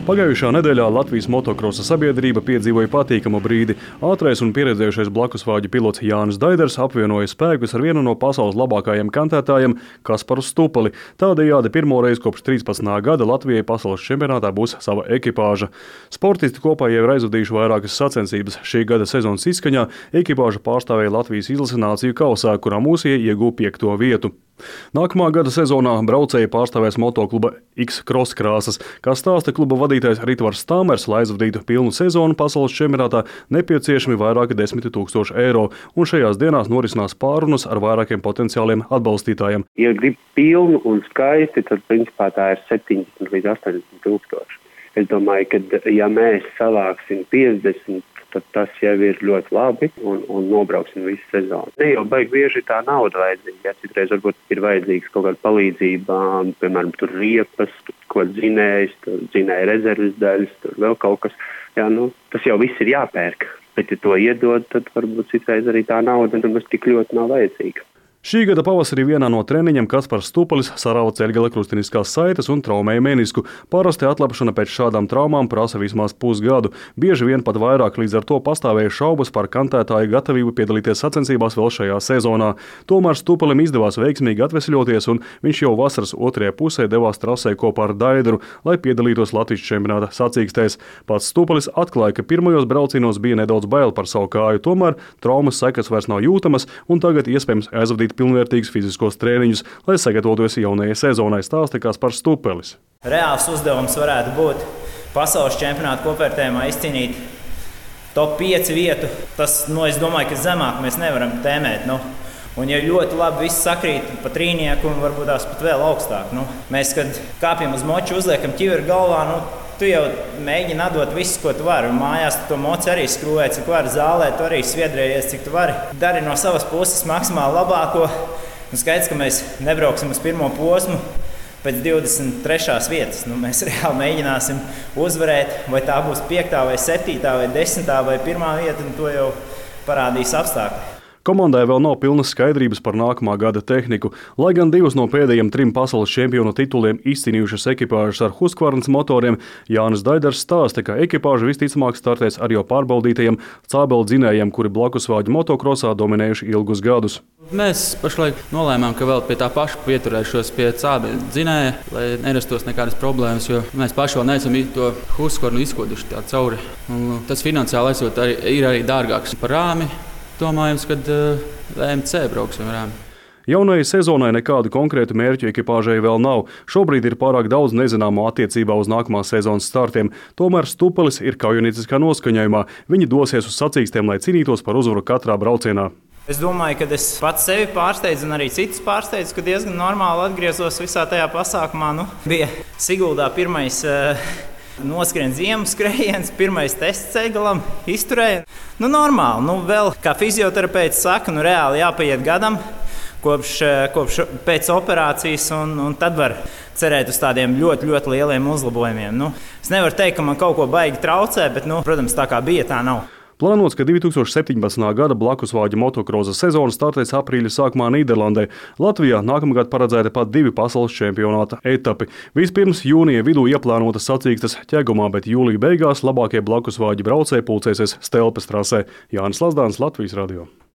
Pagājušā nedēļā Latvijas motokrosa sabiedrība piedzīvoja patīkamu brīdi. Ātrais un pieredzējušais blakusvāģu pilots Jānis Daiders apvienoja spēkus ar vienu no pasaules labākajiem kantētājiem Kasparu Stupeli. Tādējādi pirmoreiz kopš 13. gada Latvijai pasaules čempionātā būs sava ekipāža. Sportisti kopā jau ir aizvadījuši vairākas sacensības. Šī gada sezonas izskaņā ekipāža pārstāvēja Latvijas izlases nāciju kausā, kurā mūsie ieguva 5. vietu. Nākamā gada sezonā braucēji pārstāvēs motokluba X-Cross krāsas, kā stāsta kluba vadītājs Ritvars Stāmers, lai aizvadītu pilnu sezonu pasaules čempionātā nepieciešami vairāki 10 000 eiro, un šajās dienās norisinās pārunas ar vairākiem potenciāliem atbalstītājiem. Ja grib pilnu un skaisti, tad principā tā ir 70 līdz 80 tūkstoši. Es domāju, ka ja mēs savāksim 50, tad tas jau ir ļoti labi un nobrauksim visu sezonu. Ne jau baigi bieži tā nauda vajadzīga. Citreiz varbūt ir vajadzīgs kaut kāda palīdzība, piemēram, tur riepas, ko dzinējs, dzinēja rezerves daļas, tur vēl kaut kas. Jā, tas jau viss ir jāpērk. Bet, ja to iedod, tad varbūt citreiz arī tā nauda nemaz tik ļoti nav vajadzīga. Šī gada pavasarī vienā no treniņiem Kaspars Stupelis sarauca ceļgala krustiniskās saites un traumēja menisku. Parasti atlapšana pēc šādām traumām prasa vismaz pusgadu, bieži vien pat vairāk, līdz ar to pastāvēja šaubas par kantētāju gatavību piedalīties sacensībās vēl šajā sezonā. Tomēr Stupelim izdevās veiksmīgi atvesļoties, un viņš jau vasaras otrajā pusē devās trasē kopā ar Daideru, lai piedalītos Latvijas čempionāta sacīkstēs. Pats Stupelis atklāja, ka pirmajos braucienos bija nedaudz bail par savu kāju, tomēr traumas sekas vairs nav jūtamas, un tagad iespējams aizvadīt pilnvērtīgus fiziskos treniņus, lai sagatavotos jaunajai sezonai, stāsta Kaspars Stupelis. Reāls uzdevums varētu būt pasaules čempionāta kopvērtējumā izcīnīt top 5 vietu. Tas, es domāju, ka zemāk mēs nevaram tēmēt. Un ja ļoti labi viss sakrīt pa trīnieku un varbūt tās pat vēl augstāk. Mēs, kad kāpjam uz moču, uzliekam ķiveri galvā, tu jau mēģini atdot visu, ko tu vari. Un mājās tu to moci arī skrūvē, cik vari, zālē tu arī sviedrējies, cik tu vari. Dari no savas puses maksimāli labāko. Un skaidrs, ka mēs nebrauksim uz pirmo posmu pēc 23. vietas. Mēs reāli mēģināsim uzvarēt, vai tā būs 5., vai 7., vai 10. vai 1. vieta, un to jau parādīs apstākļi. Komandai vēl nav pilnas skaidrības par nākamā gada tehniku. Lai gan 2 no pēdējiem 3 pasaules čempionu tituliem izcīnījušas ekipāžas ar Husqvarnas motoriem, Jānis Daiders stāsta, ka ekipāža visticamāk startēs ar jau pārbaudītajiem cābeli dzinējiem, kuri blakusvāģu motokrosā dominējuši ilgus gadus. Mēs pašlaik nolēmām, ka vēl pie tā paša pieturēšos pie cābeli dzinēja, lai nerastos nekādas problēmas, jo mēs paši vēl neesam to Husqvarnu izkoduši tā cauri. Un tas finansiāli esot ir arī dārgāks par rāmi. Domājams, ka VMC brauksim rāmi. Jaunajai sezonai nekādu konkrētu mērķu ekipāžai vēl nav. Šobrīd ir pārāk daudz nezināmo attiecībā uz nākamās sezonas startiem. Tomēr Stupelis ir kaujinieciskā noskaņojumā. Viņi dosies uz sacīkstēm, lai cīnītos par uzvaru katrā braucienā. Es domāju, ka es pats sevi pārsteidzu un arī citus pārsteidzu, ka diezgan normāli atgriezos visā tajā pasākumā. Bija Siguldā pirmais noskrien ziemas skrējiens, pirmais tests ceļgalam, izturēja. Normāli, vēl kā fizioterapeits saka, reāli jāpaiet gadam kopš pēc operācijas, un tad var cerēt uz tādiem ļoti, ļoti lieliem uzlabojumiem. Es nevaru teikt, ka man kaut ko baigi traucē, bet, protams, tā kā bija, tā nav. Plānots, ka 2017. gada blakusvāģu motokrosa sezona startēs aprīļa sākumā Nīderlandē. Latvijā nākamgad paredzēta pat 2 pasaules čempionāta etapi. Vispirms jūnija vidū ieplānotas sacīkstes Ķegumā, bet jūlija beigās labākie blakusvāģu braucēji pulcēsies Stelpes trasē. Jānis Lazdāns, Latvijas radio.